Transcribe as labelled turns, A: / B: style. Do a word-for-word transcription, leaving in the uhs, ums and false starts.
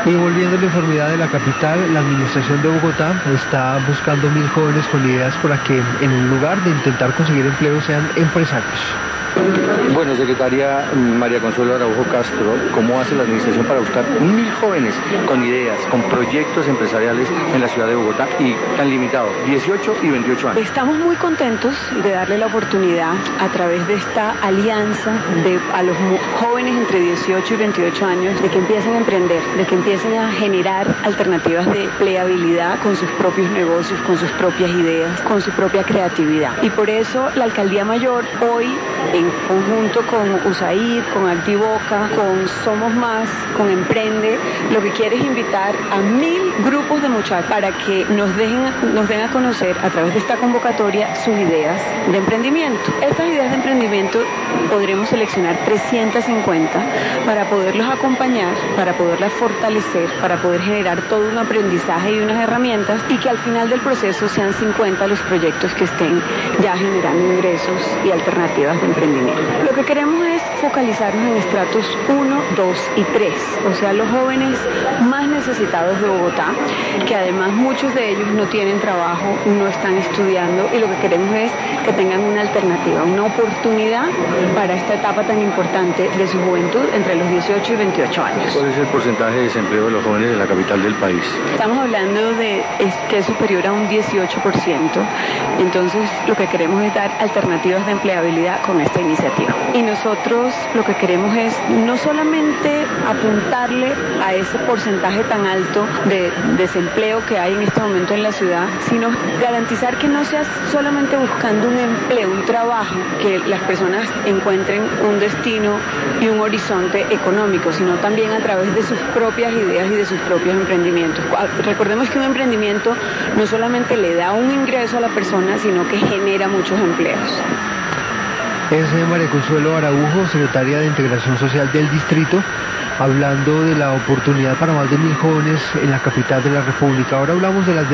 A: Y volviendo a la informalidad de la capital, la administración de Bogotá está buscando mil jóvenes con ideas para que en lugar de intentar conseguir empleo sean empresarios.
B: Bueno, secretaria María Consuelo Araujo Castro, ¿cómo hace la administración para buscar mil jóvenes con ideas, con proyectos empresariales en la ciudad de Bogotá y tan limitados, dieciocho y veintiocho años?
C: Estamos muy contentos de darle la oportunidad a través de esta alianza de, a los jóvenes entre dieciocho y veintiocho años de que empiecen a emprender, de que empiecen a generar alternativas de empleabilidad con sus propios negocios, con sus propias ideas, con su propia creatividad. Y por eso la Alcaldía Mayor hoy, en conjunto con USAID, con Activoca, con Somos Más, con Emprende, lo que quiere es invitar a mil grupos de muchachos para que nos dejen, nos den a conocer a través de esta convocatoria sus ideas de emprendimiento. Estas ideas de emprendimiento podremos seleccionar trescientas cincuenta para poderlos acompañar, para poderlas fortalecer, para poder generar todo un aprendizaje y unas herramientas, y que al final del proceso sean cincuenta los proyectos que estén ya generando ingresos y alternativas de emprendimiento. Lo que queremos es focalizarnos en estratos uno, dos y tres, o sea, los jóvenes más necesitados de Bogotá, que además muchos de ellos no tienen trabajo, no están estudiando, y lo que queremos es que tengan una alternativa, una oportunidad para esta etapa tan importante de su juventud entre los dieciocho y veintiocho años.
B: ¿Cuál es el porcentaje de desempleo de los jóvenes de la capital del país?
C: Estamos hablando de es, que es superior a un dieciocho por ciento, entonces lo que queremos es dar alternativas de empleabilidad con esta iniciativa. Y nosotros lo que queremos es no solamente apuntarle a ese porcentaje tan alto de desempleo que hay en este momento en la ciudad, sino garantizar que no sea solamente buscando un empleo, un trabajo, que las personas encuentren un destino y un horizonte económico, sino también a través de sus propias ideas y de sus propios emprendimientos. Recordemos que un emprendimiento no solamente le da un ingreso a la persona, sino que genera muchos empleos.
A: Es María Consuelo Araujo, secretaria de Integración Social del Distrito, hablando de la oportunidad para más de mil jóvenes en la capital de la República. Ahora hablamos de las